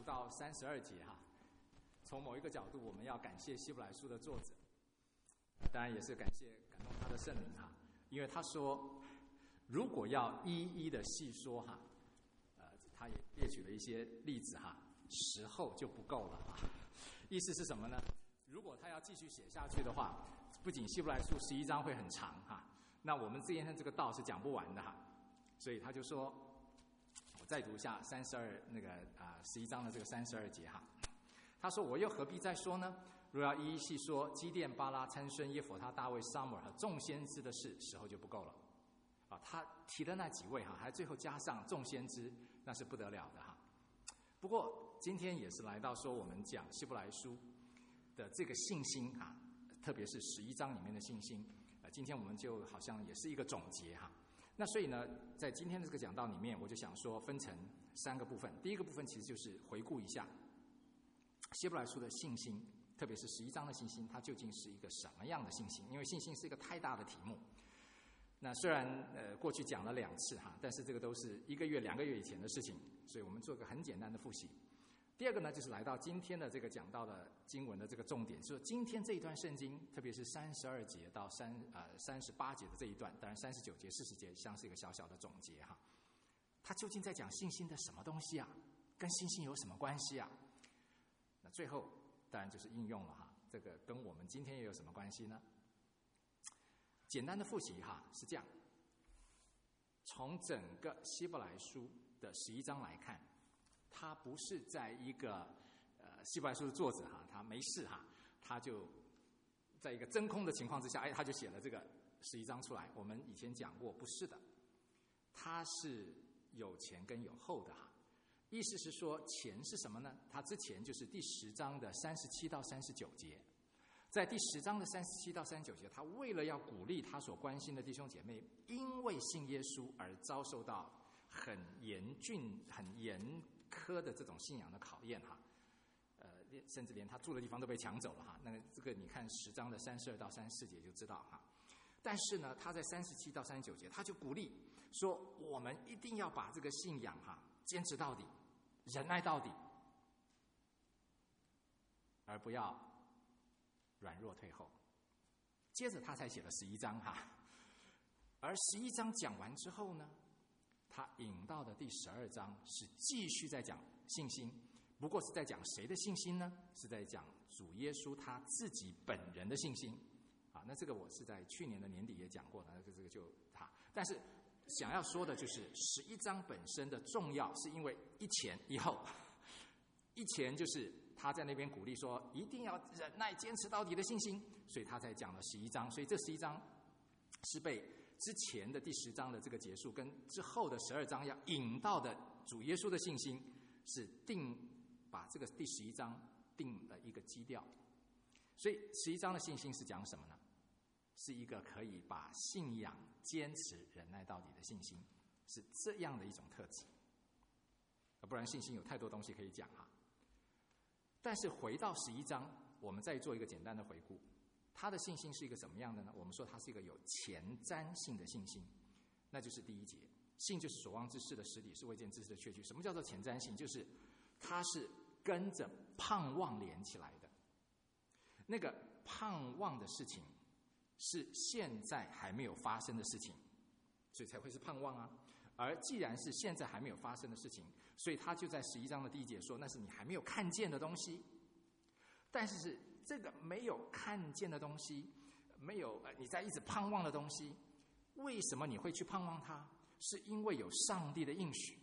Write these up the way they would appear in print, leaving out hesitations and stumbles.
读到32节哈，从某一个角度，我们要感谢希伯来书的作者，当然也是感动他的圣灵哈，因为他说，如果要一一的细说哈，他也列举了一些例子哈，时候就不够了哈。意思是什么呢？如果他要继续写下去的话，不仅希伯来书11章会很长哈，那我们今天这个道是讲不完的哈，所以他就说，我再读一下11章的这个32节哈。他说：“我又何必再说呢？若要一一细说基甸、巴拉、参孙、耶弗他、大卫、撒母耳和众先知的事，时候就不够了。”啊，他提的那几位哈，还最后加上众先知，那是不得了的哈。不过今天也是来到说我们讲希伯来书的这个信心啊，特别是11章里面的信心，今天我们就好像也是一个总结哈。那所以呢，在今天的这个讲道里面，我就想说分成3个部分。第一个部分其实就是回顾一下希伯来书的信心，特别是11章的信心，它究竟是一个什么样的信心？因为信心是一个太大的题目。那虽然过去讲了2次哈，但是这个都是1个月、2个月以前的事情，所以我们做个很简单的复习。第二个呢，就是来到今天的这个讲到的经文的这个重点，就是今天这一段圣经，特别是32节到38节的这一段，当然39节、40节像是一个小小的总结哈。它究竟在讲信心的什么东西啊？跟信心有什么关系啊？那最后当然就是应用了哈，这个跟我们今天又有什么关系呢？简单的复习哈，是这样：从整个希伯来书的11章来看，他不是在一个希伯来书的作者哈，他没事哈，他就在一个真空的情况之下，他就写了这个11章出来。我们以前讲过，不是的，他是有前跟有后的哈。意思是说，前是什么呢？他之前就是第10章的37到39节。在第10章的37到39节，他为了要鼓励他所关心的弟兄姐妹，因为信耶稣而遭受到很严峻、很严苛的这种信仰的考验哈，甚至连他住的地方都被抢走了哈。那这个你看10章的32到34节就知道哈。但是呢，他在37到39节，他就鼓励说，我们一定要把这个信仰哈坚持到底，忍耐到底，而不要软弱退后。接着他才写了11章哈，而11章讲完之后呢，他引到的第12章是继续在讲信心，不过是在讲谁的信心呢？是在讲主耶稣他自己本人的信心啊。那这个我是在去年的年底也讲过的，这个就但是想要说的就是11章本身的重要，是因为一前一后。一前就是他在那边鼓励说一定要忍耐坚持到底的信心，所以他才讲了11章。所以这11章是被之前的第10章的这个结束跟之后的12章要引到的主耶稣的信心，是把这个第11章定了一个基调。所以11章的信心是讲什么呢？是一个可以把信仰坚持忍耐到底的信心，是这样的一种特质。不然信心有太多东西可以讲哈。但是回到11章，我们再做一个简单的回顾，他的信心是一个什么样的呢？我们说他是一个有前瞻性的信心，那就是第1节，信就是所望之事的实底，是未见之事的确据。什么叫做前瞻性？就是它是跟着盼望连起来的，那个盼望的事情是现在还没有发生的事情，所以才会是盼望啊。而既然是现在还没有发生的事情，所以他就在11章的第1节说，那是你还没有看见的东西。但是这个没有看见的东西，没有你在一直盼望的东西，为什么你会去盼望它？是因为有上帝的应许。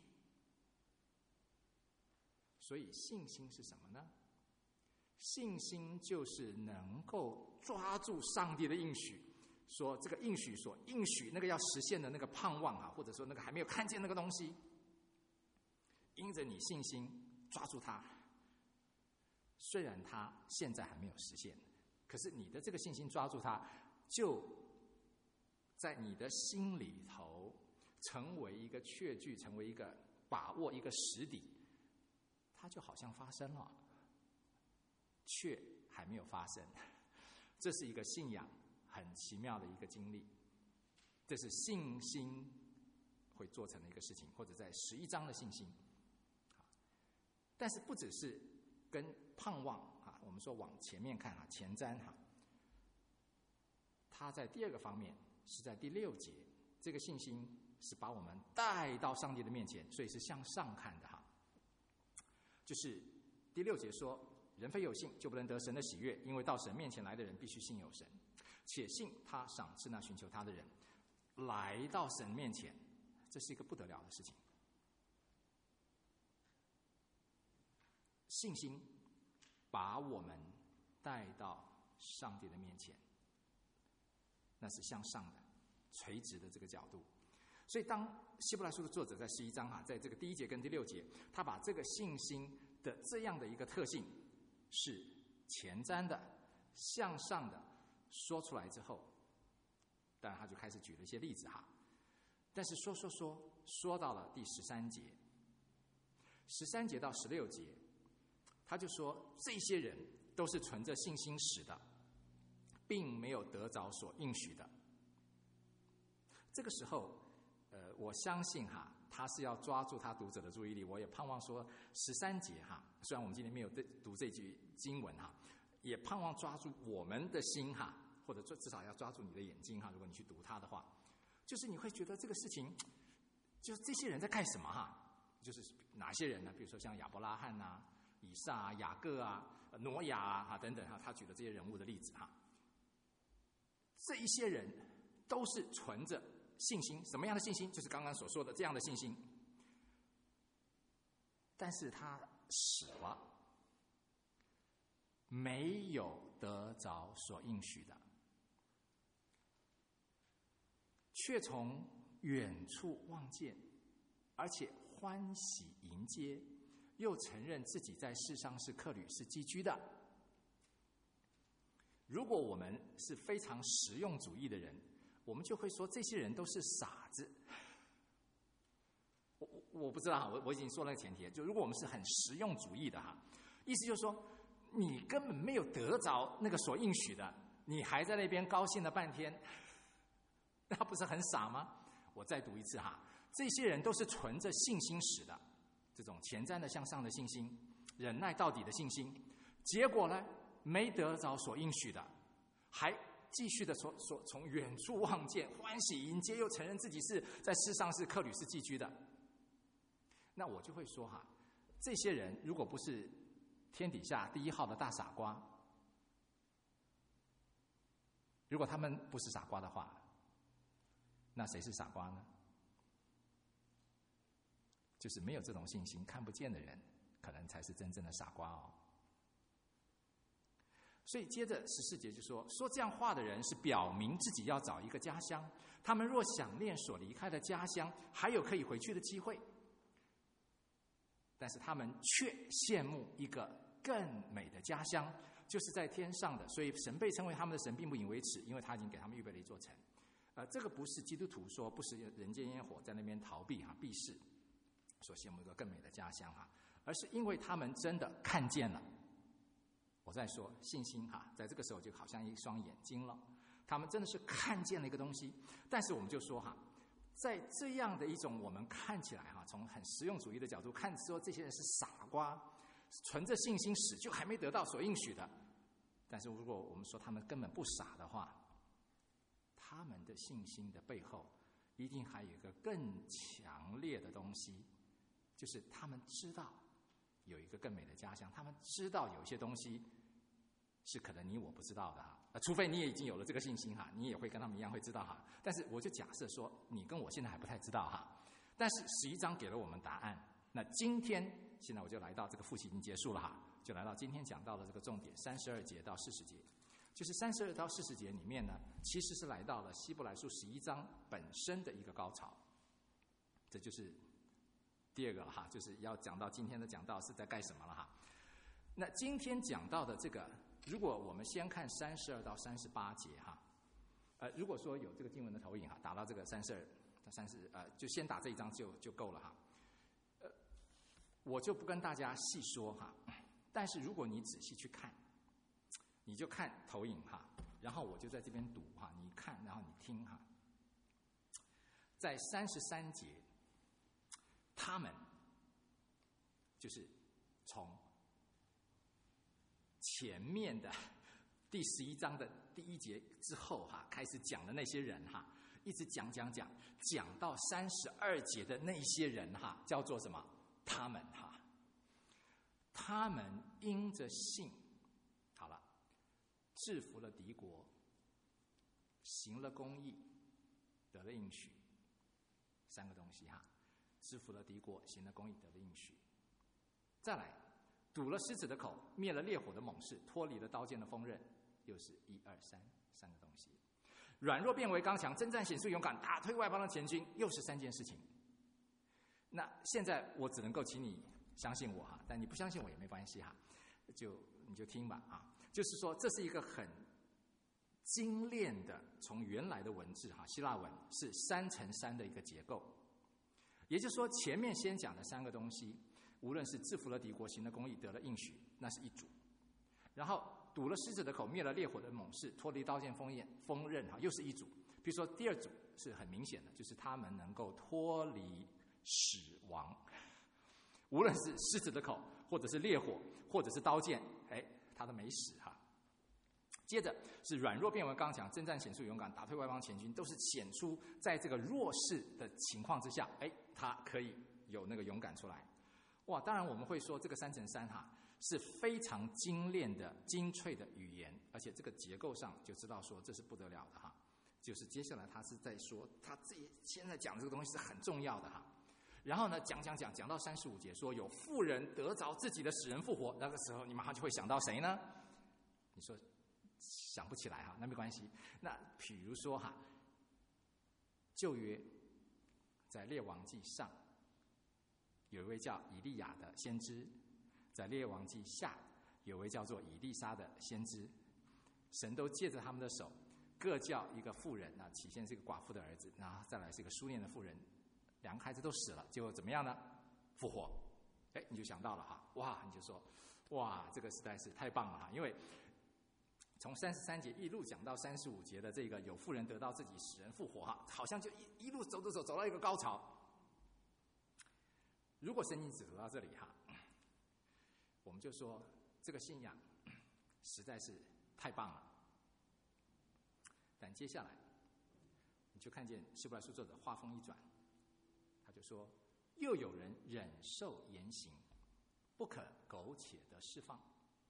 所以信心是什么呢？信心就是能够抓住上帝的应许，说这个应许所应许那个要实现的那个盼望啊，或者说那个还没有看见那个东西，因着你信心抓住它，虽然它现在还没有实现，可是你的这个信心抓住它，就在你的心里头成为一个确据，成为一个把握，一个实底，它就好像发生了，却还没有发生。这是一个信仰很奇妙的一个经历，这是信心会做成的一个事情，或者在11章的信心。 但是不只是跟盼望啊，我们说往前面看啊，前瞻哈，它在第二个方面是在第6节，这个信心是把我们带到上帝的面前，所以是向上看的哈。就是第6节说，人非有信就不能得神的喜悦，因为到神面前来的人必须信有神，且信他赏赐那寻求他的人。来到神面前，这是一个不得了的事情。信心把我们带到上帝的面前，那是向上的垂直的这个角度。所以当希伯来书的作者在11章啊，在这个第1节跟第6节，他把这个信心的这样的一个特性是前瞻的向上的说出来之后，当然他就开始举了一些例子哈。但是说到了第13节到16节，他就说这些人都是存着信心使的，并没有得着所应许的。这个时候我相信哈，他是要抓住他读者的注意力。我也盼望说13节哈，虽然我们今天没有读这句经文哈，也盼望抓住我们的心哈，或者至少要抓住你的眼睛哈。如果你去读它的话，就是你会觉得这个事情，就是这些人在干什么哈？就是哪些人呢？比如说像亚伯拉罕啊、以撒啊、雅各啊、挪亚啊等等哈，他举的这些人物的例子哈。这一些人都是存着信心，什么样的信心？就是刚刚所说的这样的信心。但是他死了，没有得着所应许的，却从远处望见，而且欢喜迎接，又承认自己在世上是客旅，是寄居的。如果我们是非常实用主义的人，我们就会说这些人都是傻子。我不知道哈，我已经说了前提，就如果我们是很实用主义的哈，意思就是说你根本没有得着那个所应许的，你还在那边高兴了半天，那不是很傻吗？我再读一次哈，这些人都是存着信心使的，这种前瞻的向上的信心，忍耐到底的信心，结果呢，没得着所应许的，还继续的从远处望见，欢喜迎接，又承认自己是在世上是客旅，是寄居的。那我就会说哈，这些人如果不是天底下第一号的大傻瓜，如果他们不是傻瓜的话，那谁是傻瓜呢？就是没有这种信心看不见的人，可能才是真正的傻瓜哦。所以接着14节就说这样话的人是表明自己要找一个家乡，他们若想念所离开的家乡，还有可以回去的机会，但是他们却羡慕一个更美的家乡，就是在天上的。所以神被称为他们的神，并不以为耻，因为他已经给他们预备了一座城。这个不是基督徒说，不是人间烟火在那边逃避哈避世，所羡慕一个更美的家乡哈，而是因为他们真的看见了。我在说信心哈，在这个时候就好像一双眼睛了，他们真的是看见了一个东西。但是我们就说哈，在这样的一种我们看起来哈，从很实用主义的角度看，说这些人是傻瓜，存着信心使，就还没得到所应许的。但是如果我们说他们根本不傻的话，他们的信心的背后一定还有一个更强烈的东西，就是他们知道有一个更美的家乡，他们知道有一些东西是可能你我不知道的哈，除非你也已经有了这个信心哈，你也会跟他们一样会知道哈。但是我就假设说，你跟我现在还不太知道哈。但是11章给了我们答案。那现在我就来到这个复习已经结束了哈，就来到今天讲到的这个重点32节到40节，就是32到40节里面呢，其实是来到了希伯来书11章本身的一个高潮。这就是第二个了哈，就是要讲到今天的讲道是在干什么了哈。那今天讲到的这个，如果我们先看32到38节哈，如果说有这个经文的投影哈，打到这个32到30，就先打这一章就够了哈。我就不跟大家细说哈，但是如果你仔细去看，你就看投影哈，然后我就在这边读哈，你看然后你听哈。在33节，他们就是从前面的第11章的第1节之后开始讲的那些人一直讲到32节的那些人叫做什么？他们因着信，好了，制服了敌国，行了公义，得了应许。3个东西制服了敌国，行了公义，得了应许。再来，堵了狮子的口，灭了烈火的猛士，脱离了刀剑的锋刃，又是1、2、3个东西。软弱变为刚强，征战显出勇敢，打退外邦的前军，又是3件事情。那现在我只能够请你相信我但你不相信我也没关系你就听吧就是说这是一个很精炼的，从原来的文字希腊文是3乘3的一个结构。也就是说，前面先讲的3个东西，无论是制服了敌国，行了公义，得了应许，那是一组；然后堵了狮子的口，灭了烈火的猛士，脱离刀剑锋刃又是一组。比如说第2组是很明显的，就是他们能够脱离死亡，无论是狮子的口，或者是烈火，或者是刀剑，他都没死接着是软弱变为刚强，征战显出勇敢，打退外邦前军，都是显出在这个弱势的情况之下，他可以有那个勇敢出来。哇，当然我们会说这个3乘3是非常精炼的、精粹的语言，而且这个结构上就知道说这是不得了的就是接下来他是在说他自己现在讲这个东西是很重要的然后呢，讲到35节，说有妇人得着自己的使人复活，那个时候你马上就会想到谁呢？你说想不起来那没关系。那比如说旧约在列王记上有一位叫以利亚的先知，在列王记下有一位叫做以利沙的先知，神都借着他们的手各叫一个妇人起先是一个寡妇的儿子，然后再来是一个书念的妇人，2个孩子都死了，结果怎么样呢？复活。你就想到了哇，你就说哇，这个实在是太棒了因为从33节一路讲到35节的这个有妇人得到自己使人复活好像就一路走到一个高潮。如果圣经只走到这里我们就说这个信仰实在是太棒了。但接下来你就看见希伯来书作者话锋一转，他就说又有人忍受严刑，不可苟且的释放。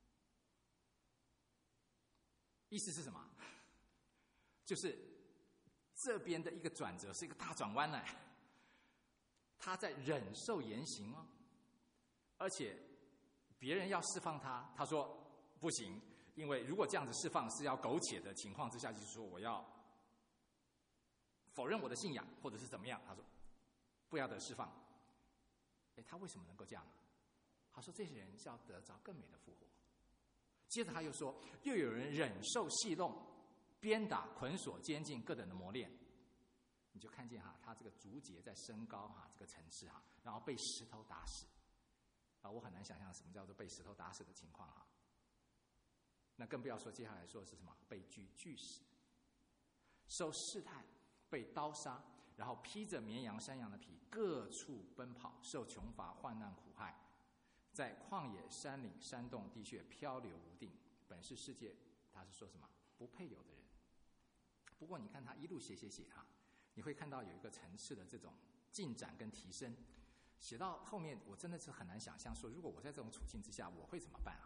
意思是什么？就是这边的一个转折是一个大转弯他在忍受严刑而且别人要释放他，他说不行，因为如果这样子释放是要苟且的情况之下，就是说我要否认我的信仰或者是怎么样，他说不要得释放。他为什么能够这样？他说这些人是要得着更美的复活。接着他又说又有人忍受戏弄、鞭打、捆锁、监禁各等的磨练。你就看见他这个逐节在升高这个层次然后被石头打死我很难想象什么叫做被石头打死的情况那更不要说接下来说的是什么？被锯死，受试探，被刀杀，然后披着绵羊、山羊的皮，各处奔跑，受穷乏、患难、苦害，在旷野、山岭、山洞、地穴漂流无定，本是世界，他是说什么？不配有的人。不过你看他一路写你会看到有一个层次的这种进展跟提升。写到后面，我真的是很难想象说，如果我在这种处境之下，我会怎么办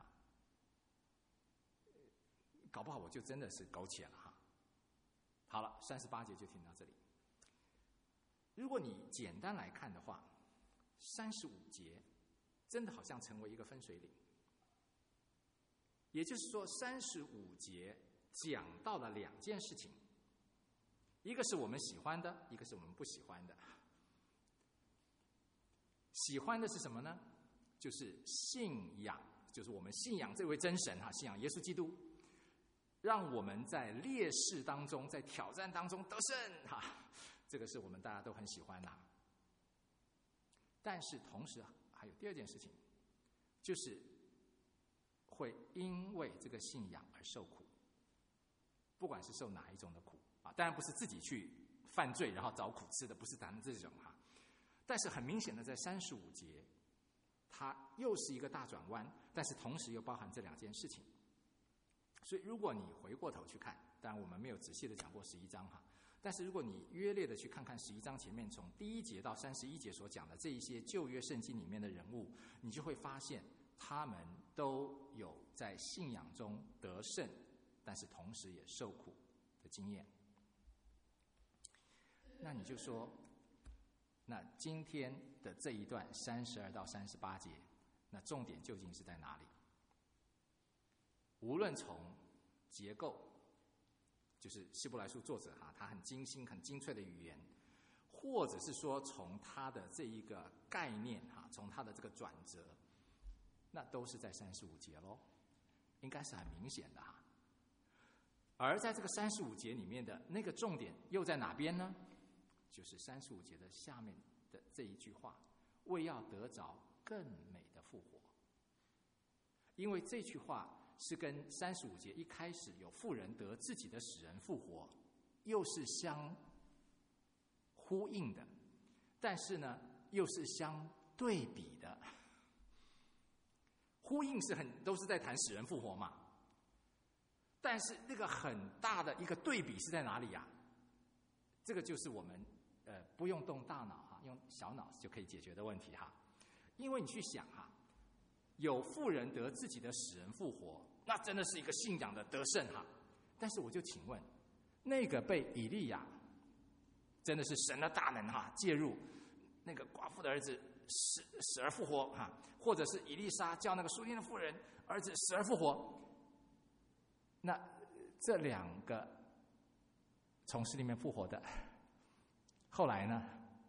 搞不好我就真的是苟且了好了，38节就听到这里。如果你简单来看的话，35节真的好像成为一个分水岭。也就是说，35节讲到了2件事情，一个是我们喜欢的，一个是我们不喜欢的。喜欢的是什么呢？就是信仰，就是我们信仰这位真神信仰耶稣基督，让我们在劣势当中，在挑战当中得胜这个是我们大家都很喜欢的。但是同时还有第2件事情，就是会因为这个信仰而受苦，不管是受哪一种的苦当然不是自己去犯罪然后找苦吃的，不是谈这种但是很明显的在35节它又是一个大转弯，但是同时又包含这两件事情。所以如果你回过头去看，当然我们没有仔细的讲过11章哈，但是如果你约略的去看看11章前面从第1节到31节所讲的这一些旧约圣经里面的人物，你就会发现他们都有在信仰中得胜，但是同时也受苦的经验。那你就说，那今天的这一段32到38节，那重点究竟是在哪里？无论从结构，就是希伯来书作者他很精心很精粹的语言，或者是说从他的这一个概念从他的这个转折，那都是在35节咯，应该是很明显的而在这个35节里面的那个重点又在哪边呢？就是35节的下面的这一句话，为要得着更美的复活。因为这句话是跟35节一开始有妇人得自己的使人复活又是相呼应的，但是呢又是相对比的。呼应是都是在谈使人复活嘛，但是那个很大的一个对比是在哪里呀？这个就是我们不用动大脑用小脑就可以解决的问题因为你去想有妇人得自己的使人复活，那真的是一个信仰的得胜但是我就请问，那个被以利亚真的是神的大能介入，那个寡妇的儿子死而复活或者是以利沙叫那个苏念的妇人儿子死而复活，那这两个从死里面复活的，后来呢？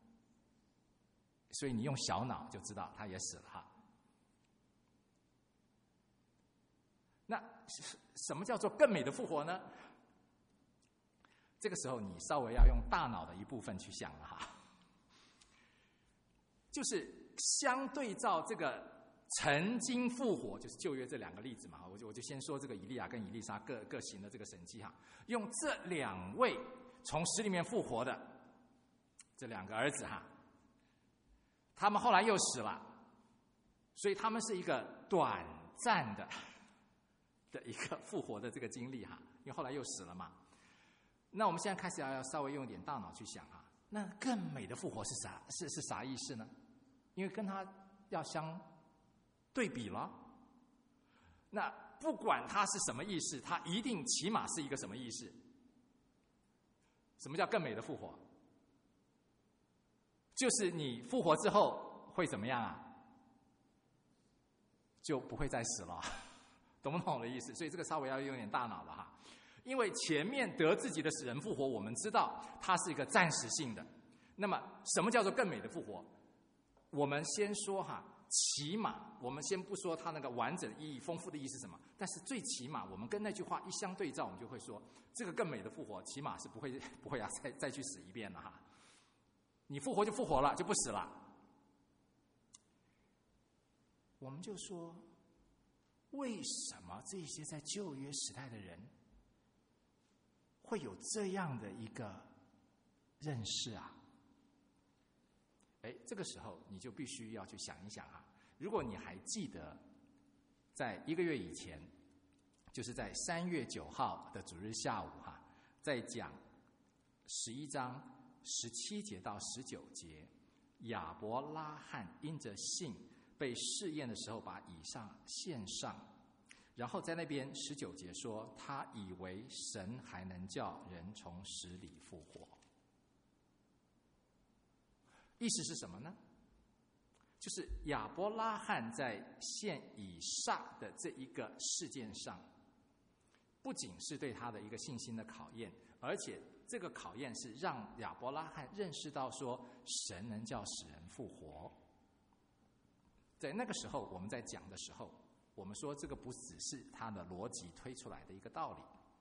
所以你用小脑就知道他也死了那什么叫做更美的复活呢？这个时候你稍微要用大脑的一部分去想了就是相对照这个曾经复活，就是旧约这两个例子嘛，我就先说这个以利亚跟以利沙各行的这个神迹用这两位从死里面复活的这两个儿子他们后来又死了，所以他们是一个短暂的一个复活的这个经历因为后来又死了嘛。那我们现在开始要稍微用一点大脑去想那更美的复活是啥？是啥意思呢？因为跟他要相对比了。那不管它是什么意思，它一定起码是一个什么意思？什么叫更美的复活？就是你复活之后会怎么样就不会再死了，懂不懂我的意思？所以这个稍微要用点大脑了因为前面得自己的使人复活，我们知道它是一个暂时性的。那么什么叫做更美的复活？我们先说起码我们先不说它那个完整的意义、丰富的意思是什么，但是最起码我们跟那句话一相对照，我们就会说，这个更美的复活，起码是不会再去死一遍了你复活就复活了，就不死了。我们就说，为什么这些在旧约时代的人会有这样的一个认识这个时候你就必须要去想一想如果你还记得在1个月以前，就是在3月9号的主日下午在讲11章17节到19节，亚伯拉罕因着信被试验的时候，把以撒献上，然后在那边19节说，他以为神还能叫人从死里复活。意思是什么呢？就是亚伯拉罕在献以撒的这一个事件上，不仅是对他的一个信心的考验，而且这个考验是让亚伯拉罕认识到说，神能叫死人复活。在那个时候我们在讲的时候，我们说这个不只是他的逻辑推出来的一个道理，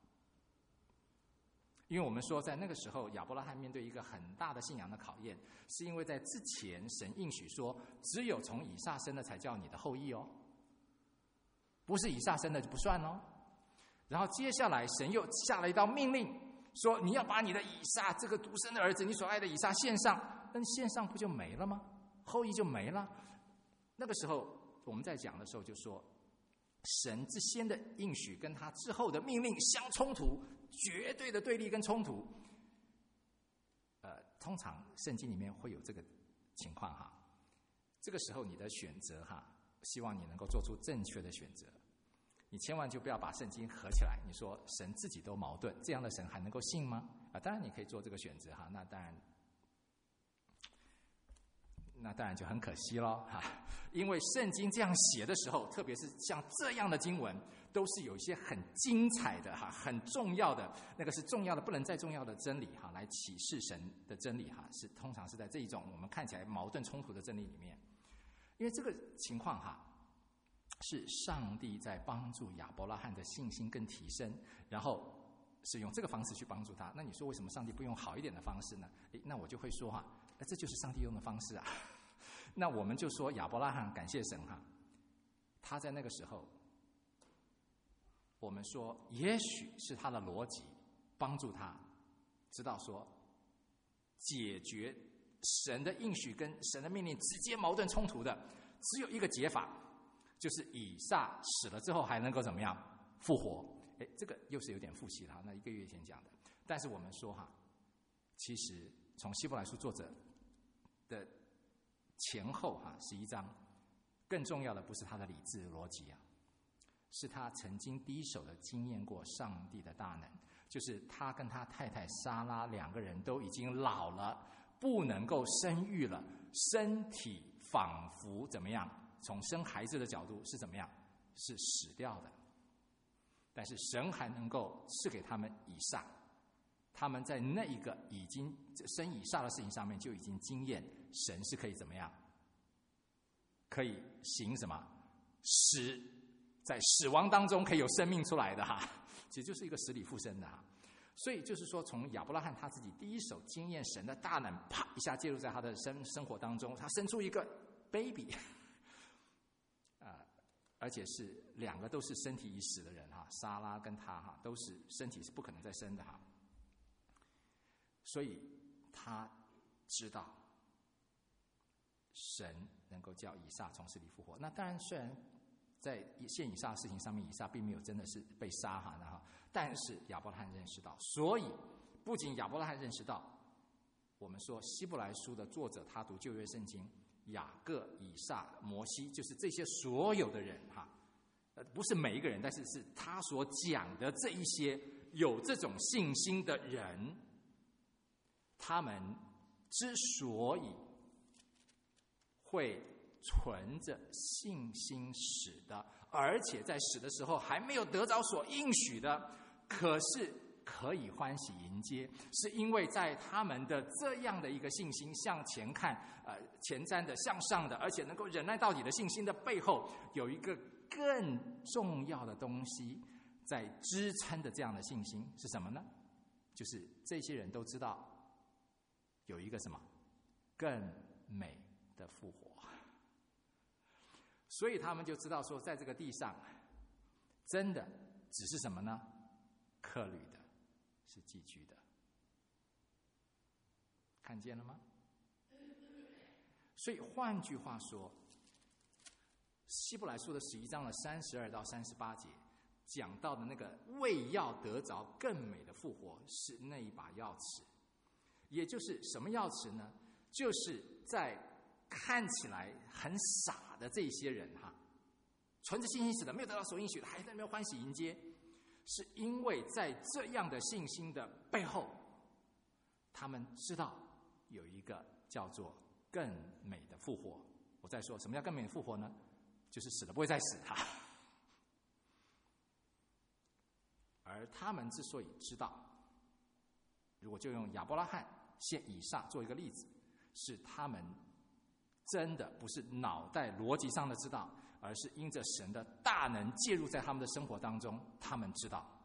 因为我们说在那个时候亚伯拉罕面对一个很大的信仰的考验，是因为在之前神应许说，只有从以撒生的才叫你的后裔不是以撒生的就不算然后接下来神又下了一道命令，说你要把你的以撒这个独生的儿子，你所爱的以撒献上，那你献上不就没了吗？后裔就没了。 那个时候我们在讲的时候就说，神之先的应许跟他之后的命令相冲突，绝对的对立跟冲突。通常圣经里面会有这个情况哈。这个时候你的选择哈，希望你能够做出正确的选择。你千万就不要把圣经合起来，你说神自己都矛盾，这样的神还能够信吗？当然你可以做这个选择哈，那当然就很可惜咯哈。因为圣经这样写的时候，特别是像这样的经文，都是有一些很精彩的哈，很重要的，那个是重要的不能再重要的真理哈，来启示神的真理哈，是通常是在这一种我们看起来矛盾冲突的真理里面。因为这个情况哈，是上帝在帮助亚伯拉罕的信心更提升，然后是用这个方式去帮助他。那你说为什么上帝不用好一点的方式呢？那我就会说哈，这就是上帝用的方式啊。那我们就说亚伯拉罕感谢神哈，他在那个时候，我们说也许是他的逻辑帮助他知道说，解决神的应许跟神的命令直接矛盾冲突的只有一个解法，就是以撒死了之后还能够怎么样复活。这个又是有点复习了，那1个月前讲的。但是我们说哈，其实从希伯来书作者的前后哈11章，更重要的不是他的理智逻辑啊，是他曾经第一手的经验过上帝的大能。就是他跟他太太撒拉2个人都已经老了，不能够生育了，身体仿佛怎么样？从生孩子的角度是怎么样？是死掉的。但是神还能够赐给他们以撒，他们在那一个已经生以撒的事情上面就已经经验神是可以怎么样？可以行什么？在死亡当中可以有生命出来的哈，其实就是一个死里复生的哈。所以就是说，从亚伯拉罕他自己第一手经验神的大能，啪一下介入在他的生活当中，他生出一个 baby， 而且是2个都是身体已死的人哈，撒拉跟他哈都是身体是不可能再生的哈。所以他知道神能够叫以撒从死里复活。那当然，虽然在献以撒的事情上面，以撒并没有真的是被杀哈，但是亚伯拉罕认识到，所以不仅亚伯拉罕认识到，我们说希伯来书的作者他读旧约圣经，雅各、以撒、摩西，就是这些所有的人哈，不是每一个人，但是是他所讲的这一些有这种信心的人，他们之所以会存着信心死的，而且在死的时候还没有得着所应许的，可是可以欢喜迎接，是因为在他们的这样的一个信心向前看，前瞻的向上的，而且能够忍耐到底的信心的背后，有一个更重要的东西在支撑的这样的信心是什么呢？就是这些人都知道有一个什么更美的复活，所以他们就知道说，在这个地上真的只是什么呢？客旅的，是寄居的。看见了吗？所以换句话说，希伯来书的11章的32到38节讲到的那个为要得着更美的复活，是那一把钥匙。也就是什么钥匙呢？就是在看起来很傻的这些人哈，存着信心死的，没有得到所应许的，还在那边欢喜迎接，是因为在这样的信心的背后，他们知道有一个叫做更美的复活。我再说，什么叫更美的复活呢？就是死了不会再死哈。而他们之所以知道，如果就用亚伯拉罕献以撒做一个例子，是他们真的不是脑袋逻辑上的知道，而是因着神的大能介入在他们的生活当中，他们知道。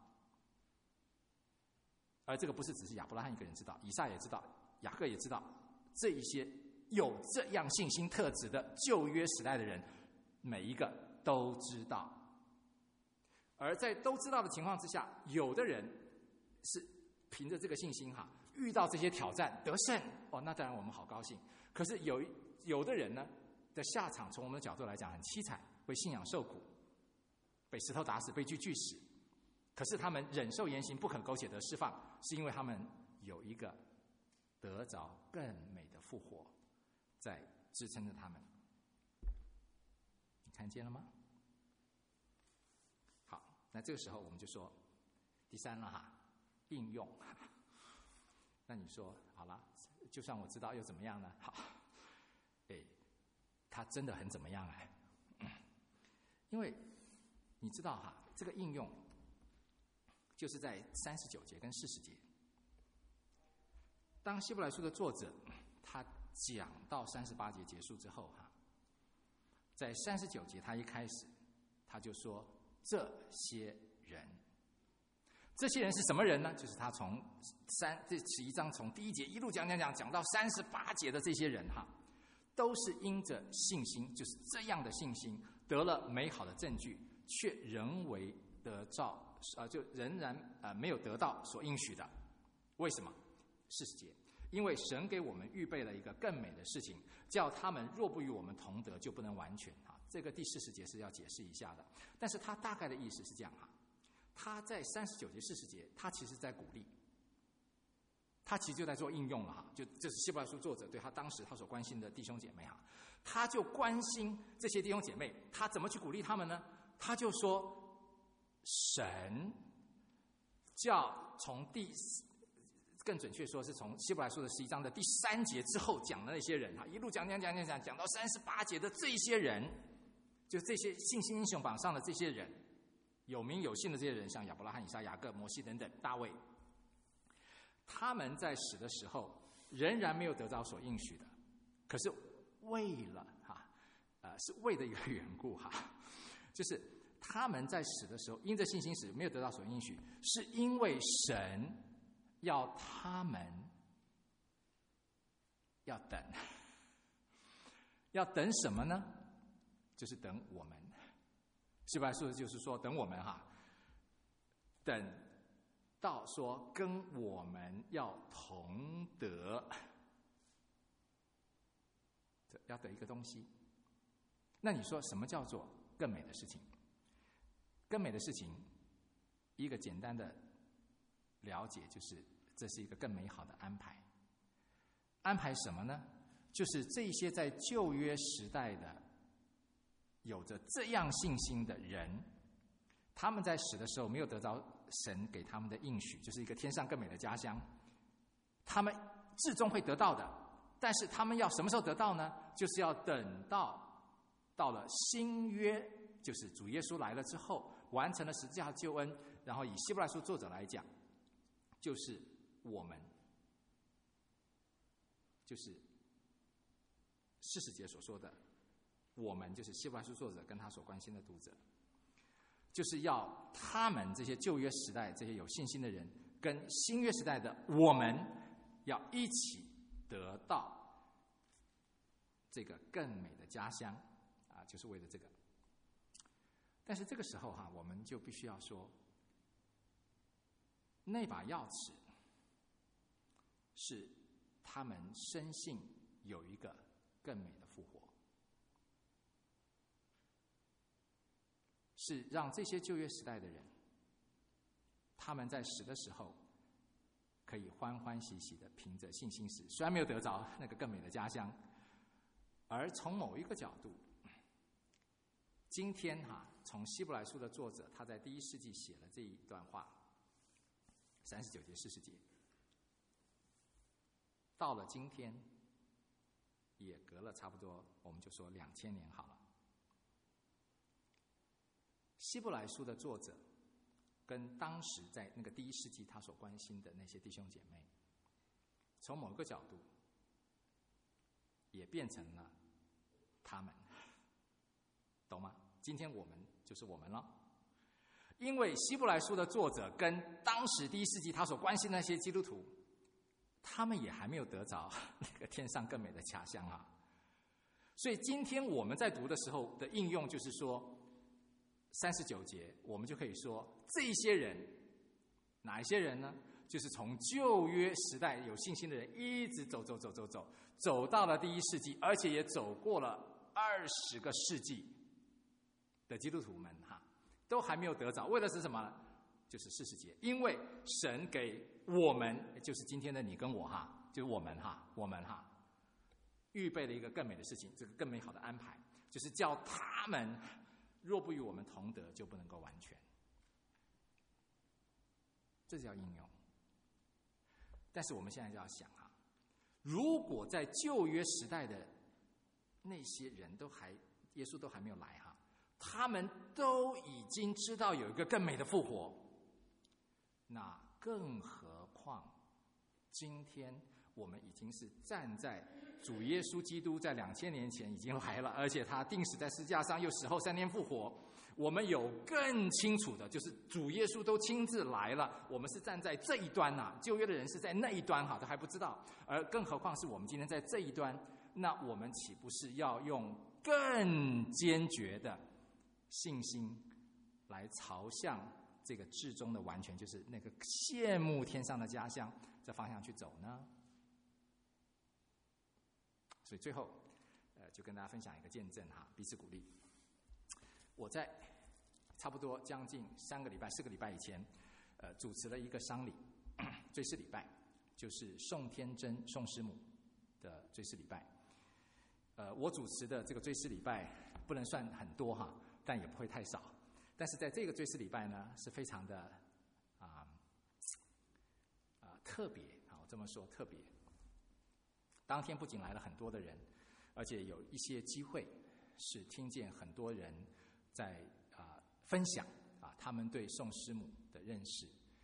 而这个不是只是亚伯拉罕一个人知道，以撒也知道，雅各也知道，这一些有这样信心特质的旧约时代的人，每一个都知道。而在都知道的情况之下，有的人是凭着这个信心哈，遇到这些挑战得胜，那当然我们好高兴。可是有的人呢， 的下场，从我们的角度来讲很凄惨，为信仰受苦，被石头打死，被锯锯死。可是他们忍受严刑，不肯苟且得释放，是因为他们有一个得着更美的复活在支撑着他们。你看见了吗？好，那这个时候我们就说第三了哈，应用。那你说好了，就算我知道又怎么样呢？好，他真的很怎么样哎？因为你知道哈，这个应用就是在39节跟40节。当希伯来书的作者他讲到38节结束之后哈，在39节他一开始他就说这些人是什么人呢？就是他从这11章从第1节一路讲到38节的这些人哈，都是因着信心，就是这样的信心得了美好的证据，却仍为得着就仍然没有得到所应许的。为什么？40节，因为神给我们预备了一个更美的事情，叫他们若不与我们同得，就不能完全。这个第40节是要解释一下的，但是他大概的意思是这样哈。他在39节、40节，他其实在鼓励，他其实就在做应用了哈。这是希伯来书作者对他当时他所关心的弟兄姐妹哈，他就关心这些弟兄姐妹，他怎么去鼓励他们呢？他就说，神叫更准确说是从希伯来书的11章的第3节之后讲的那些人哈，一路讲到38节的这些人，就这些信心英雄榜上的这些人。有名有姓的这些人，像亚伯拉罕、以撒、雅各、摩西等等，大卫，他们在死的时候仍然没有得到所应许的，可是为了是为的一个缘故哈，就是他们在死的时候因着信心死，没有得到所应许，是因为神要他们要等什么呢？就是等我们。希伯来书就是说等我们等到说跟我们要同得，要得一个东西。那你说什么叫做更美的事情？更美的事情，一个简单的了解就是这是一个更美好的安排。安排什么呢？就是这些在旧约时代的有着这样信心的人，他们在死的时候没有得到神给他们的应许，就是一个天上更美的家乡，他们至终会得到的。但是他们要什么时候得到呢？就是要等到了新约，就是主耶稣来了之后，完成了十字架救恩，然后以希伯来书作者来讲，就是我们，就是40节所说的我们，就是希伯来书作者跟他所关心的读者，就是要他们这些旧约时代这些有信心的人跟新约时代的我们要一起得到这个更美的家乡就是为了这个。但是这个时候我们就必须要说，那把钥匙是他们深信有一个更美的复活，是让这些旧约时代的人，他们在死的时候可以欢欢喜喜的凭着信心死，虽然没有得着那个更美的家乡。而从某一个角度，今天从希伯来书的作者他在第1世纪写了这一段话，39节40节，到了今天也隔了差不多我们就说2000年好了。希伯来书的作者跟当时在那个第1世纪他所关心的那些弟兄姐妹，从某个角度也变成了他们，懂吗？今天我们就是我们了，因为希伯来书的作者跟当时第1世纪他所关心的那些基督徒，他们也还没有得着那个天上更美的家乡所以今天我们在读的时候的应用就是说，39节我们就可以说，这些人哪一些人呢？就是从旧约时代有信心的人一直走到了第1世纪，而且也走过了 20个世纪的基督徒们都还没有得着，为的是什么？就是40节，因为神给我们，就是今天的你跟我就是我们预备了一个更美的事情，这个更美好的安排，就是叫他们若不与我们同得，就不能够完全。这叫应用。但是我们现在就要想如果在旧约时代的那些人耶稣都还没有来他们都已经知道有一个更美的复活，那更何况今天我们已经是站在主耶稣基督在2000年前已经来了，而且他钉死在十字架上，又死后3天复活。我们有更清楚的，就是主耶稣都亲自来了，我们是站在这一端旧约的人是在那一端都还不知道，而更何况是我们今天在这一端，那我们岂不是要用更坚决的信心来朝向这个至终的完全，就是那个羡慕天上的家乡这方向去走呢？所以最后就跟大家分享一个见证彼此鼓励。我在差不多将近4个礼拜以前主持了一个丧礼追思礼拜，就是宋天真宋师母的追思礼拜。我主持的这个追思礼拜不能算很多但也不会太少。但是在这个追思礼拜呢，是非常的特别我这么说特别。当天不仅来了很多的人，而且有一些机会是听见很多人在分享他们对宋师母的认识。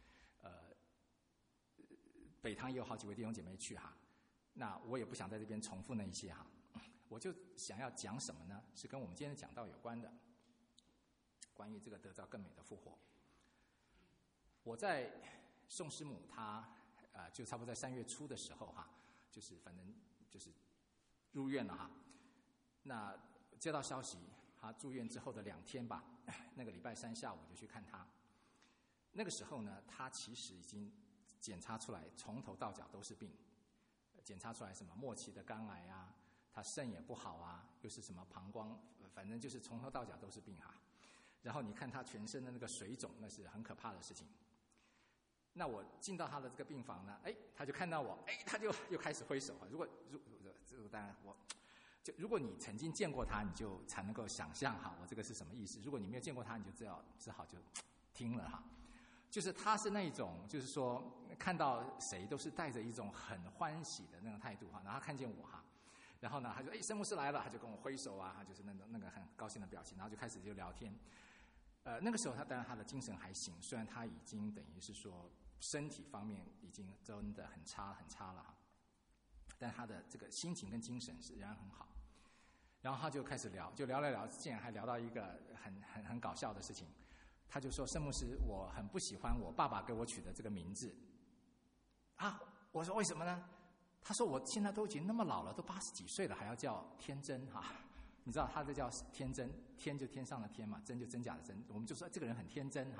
北堂也有好几位弟兄姐妹去那我也不想在这边重复那一些我就想要讲什么呢？是跟我们今天的讲道有关的，关于这个得到更美的复活。我在宋师母她就差不多在3月初的时候就是反正就是入院了那接到消息他住院之后的2天吧，那个礼拜3下午就去看他。那个时候呢，他其实已经检查出来从头到脚都是病，检查出来什么末期的肝癌他肾也不好又是什么膀胱，反正就是从头到脚都是病然后你看他全身的那个水肿，那是很可怕的事情。那我进到他的这个病房呢，他就看到我，他就又开始挥手如果当然如果你曾经见过他，你就才能够想象我这个是什么意思。如果你没有见过他，你就只好就听了就是他是那种，就是说看到谁都是带着一种很欢喜的那种态度然后他看见我然后呢他就申牧师来了，他就跟我挥手他就是那个很高兴的表情，然后就开始就聊天。那个时候当然他的精神还行，虽然他已经等于是说身体方面已经真的很差了但他的这个心情跟精神是仍然很好。然后他就开始聊，就聊了聊，竟然还聊到一个很搞笑的事情。他就说：“申牧师，我很不喜欢我爸爸给我取的这个名字。”我说为什么呢？他说我现在都已经那么老了，都80几岁了，还要叫天真你知道他这叫天真，天就天上的天嘛，真就真假的真，我们就说这个人很天真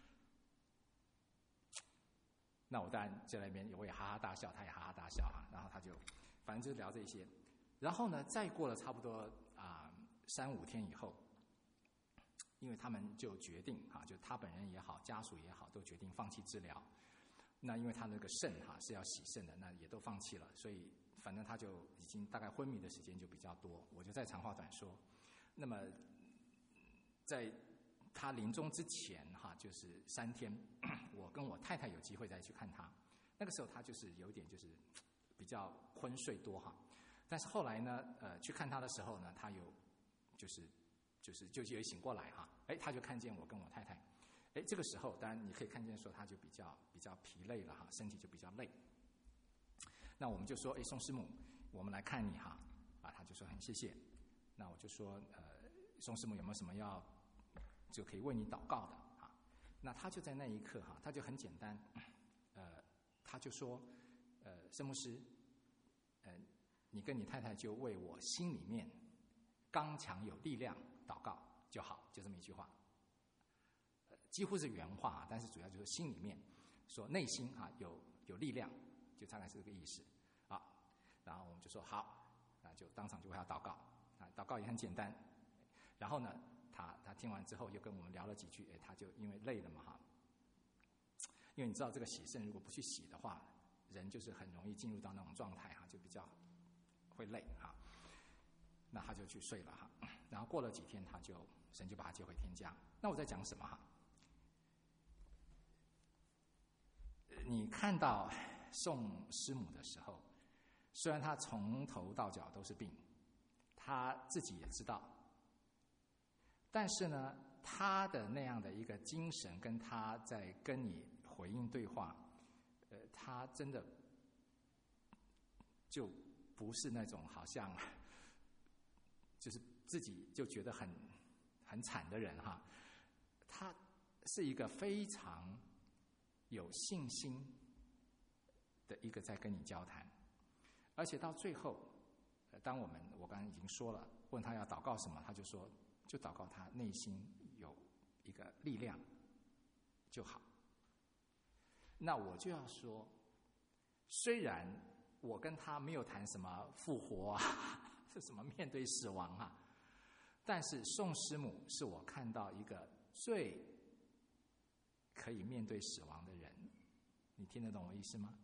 那我当然在那边我也哈哈大笑，他也哈哈大笑然后他就反正就聊这些。然后呢，再过了差不多3-5天以后，因为他们就决定就他本人也好，家属也好，都决定放弃治疗。那因为他那个肾是要洗肾的，那也都放弃了，所以反正他就已经大概昏迷的时间就比较多。我就再长话短说，那么在他临终之前就是3天，我跟我太太有机会再去看他。那个时候他就是有点就是比较昏睡多但是后来呢去看他的时候呢，他有就也醒过来他就看见我跟我太太。这个时候当然你可以看见说他就比较疲累了身体就比较累。那我们就说宋师母，我们来看你他就说很谢谢。那我就说宋师母有没有什么要就可以为你祷告的那他就在那一刻他就很简单他就说申牧师你跟你太太就为我心里面刚强有力量祷告就好，就这么一句话。几乎是原话但是主要就是心里面说内心有力量，就大概是这个意思然后我们就说好，那就当场就为他祷告祷告也很简单。然后呢，他听完之后又跟我们聊了几句，他就因为累了嘛哈，因为你知道这个洗肾如果不去洗的话，人就是很容易进入到那种状态哈，就比较会累哈。那他就去睡了哈，然后过了几天，神就把他接回天家。那我在讲什么哈？你看到宋师母的时候，虽然他从头到脚都是病，他自己也知道，但是呢，他的那样的一个精神，跟他在跟你回应对话，他真的就不是那种好像就是自己就觉得很惨的人哈，他是一个非常有信心的一个在跟你交谈，而且到最后，当我刚刚已经说了，问他要祷告什么，他就说就祷告他内心有一个力量就好。那我就要说，虽然我跟他没有谈什么复活啊，是什么面对死亡啊，但是宋师母是我看到一个最可以面对死亡的人，你听得懂我意思吗？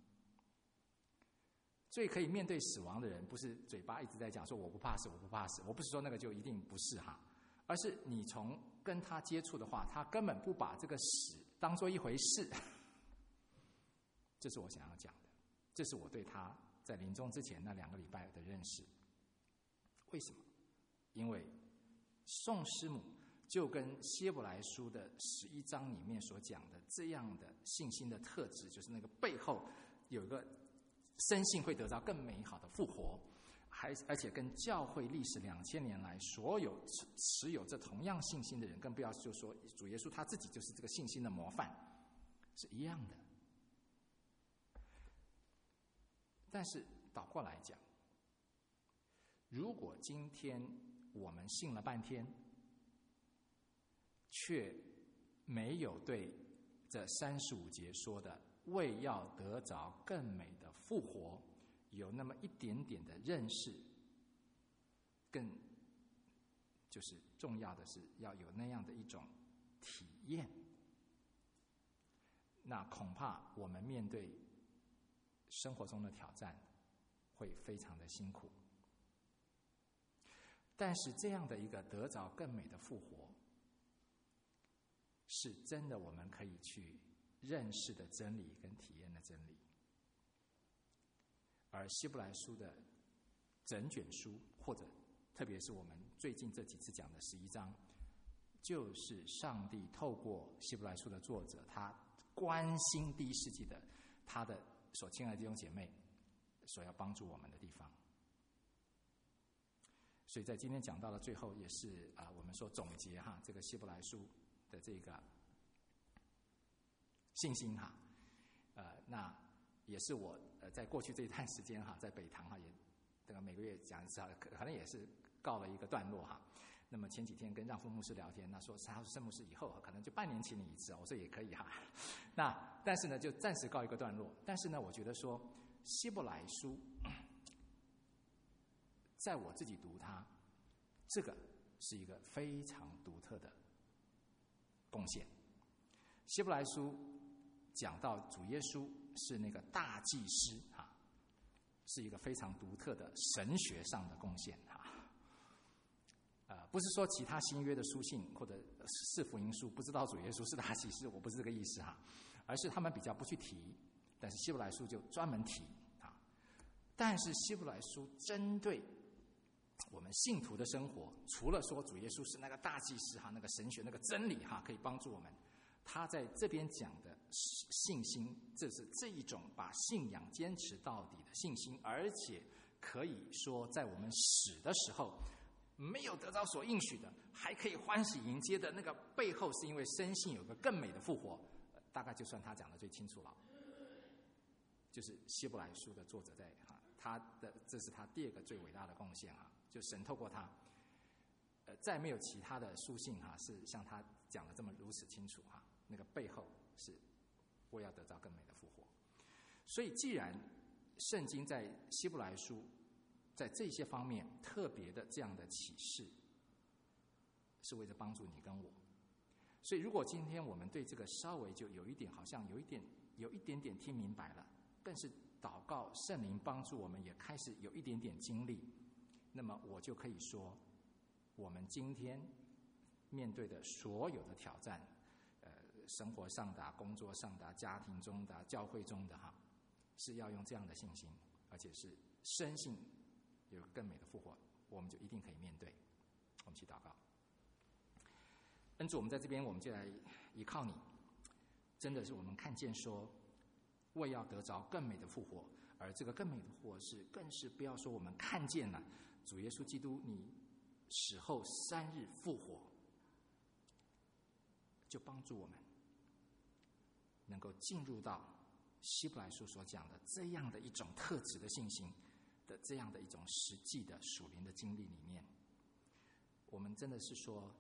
最可以面对死亡的人，不是嘴巴一直在讲说我不怕死，我不怕死，我不是说那个就一定不是哈，而是你从跟他接触的话，他根本不把这个死当作一回事。这是我想要讲的，这是我对他在临终之前那2个礼拜的认识。为什么？因为宋师母就跟希伯来书的11章里面所讲的这样的信心的特质，就是那个背后有一个深信会得到更美好的复活，而且跟教会历史2000年来所有持有这同样信心的人，更不要就说主耶稣他自己就是这个信心的模范，是一样的。但是倒过来讲，如果今天我们信了半天，却没有对这35节说的为要得着更美的复活有那么一点点的认识，更就是重要的是要有那样的一种体验，那恐怕我们面对生活中的挑战会非常的辛苦。但是这样的一个得着更美的复活，是真的我们可以去认识的真理跟体验的真理。而希伯来书的整卷书，或者特别是我们最近这几次讲的11章，就是上帝透过希伯来书的作者，他关心第一世纪的他的所亲爱的弟兄姐妹所要帮助我们的地方。所以在今天讲到了最后，也是我们说总结哈这个希伯来书的这个信心哈，那也是我在过去这一段时间哈，在北堂哈也这个每个月讲一次哈，可能也是告了一个段落哈。那么前几天跟让夫牧师聊天，他说圣牧师以后可能就半年请你一次，我说也可以哈。那但是呢就暂时告一个段落。但是呢，我觉得说希伯来书，在我自己读它，这个是一个非常独特的贡献。希伯来书讲到主耶稣是那个大祭司哈，是一个非常独特的神学上的贡献哈。不是说其他新约的书信或者四福音书不知道主耶稣是大祭司，我不是这个意思哈，而是他们比较不去提，但是希伯来书就专门提啊。但是希伯来书针对我们信徒的生活，除了说主耶稣是那个大祭司哈，那个神学那个真理哈，可以帮助我们，他在这边讲的信心，这是这一种把信仰坚持到底的信心，而且可以说在我们死的时候没有得到所应许的，还可以欢喜迎接的那个背后，是因为深信有个更美的复活。大概就算他讲的最清楚了，就是希伯来书的作者在他的这是他第2个最伟大的贡献哈，就神透过他，再没有其他的书信哈是像他讲的这么如此清楚哈，那个背后是为要得到更美的复活。所以既然圣经在希伯来书在这些方面特别的这样的启示，是为了帮助你跟我。所以如果今天我们对这个稍微就有一点好像有一点点听明白了，更是祷告圣灵帮助我们也开始有一点点经历，那么我就可以说，我们今天面对的所有的挑战，生活上的、工作上的、家庭中的、教会中的是要用这样的信心，而且是深信有更美的复活，我们就一定可以面对。我们去祷告。恩主，我们在这边，我们就来依靠你。真的是我们看见说，为要得着更美的复活，而这个更美的复活更是不要说我们看见了主耶稣基督你死后3日复活，就帮助我们能够进入到希伯来书所讲的这样的一种特质的信心的这样的一种实际的属灵的经历里面。我们真的是说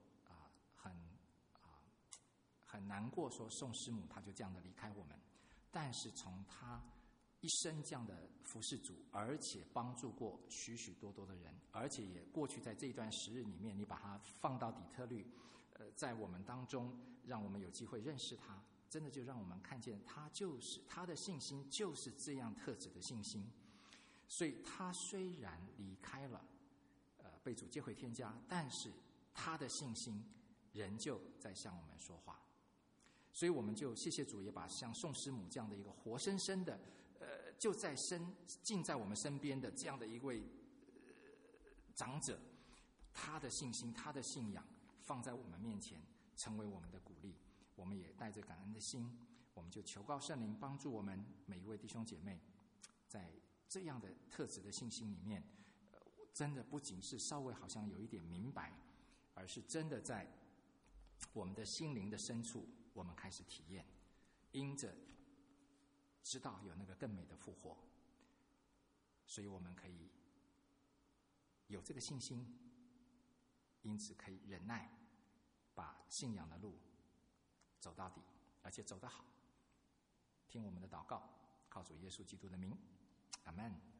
很难过，说宋师母她就这样的离开我们，但是从她一生这样的服侍主，而且帮助过许许多多的人，而且也过去在这一段时日里面，你把她放到底特律，在我们当中，让我们有机会认识她，真的就让我们看见她就是她的信心就是这样特质的信心。所以她虽然离开了，被主接回天家，但是她的信心仍旧在向我们说话。所以我们就谢谢主，也把像宋师母这样的一个活生生的，就在近在我们身边的这样的一位长者，他的信心、他的信仰放在我们面前，成为我们的鼓励。我们也带着感恩的心，我们就求告圣灵帮助我们每一位弟兄姐妹，在这样的特质的信心里面，真的不仅是稍微好像有一点明白，而是真的在我们的心灵的深处，我们开始体验，因着知道有那个更美的复活，所以我们可以有这个信心，因此可以忍耐，把信仰的路走到底，而且走得好。听我们的祷告，靠主耶稣基督的名，阿们。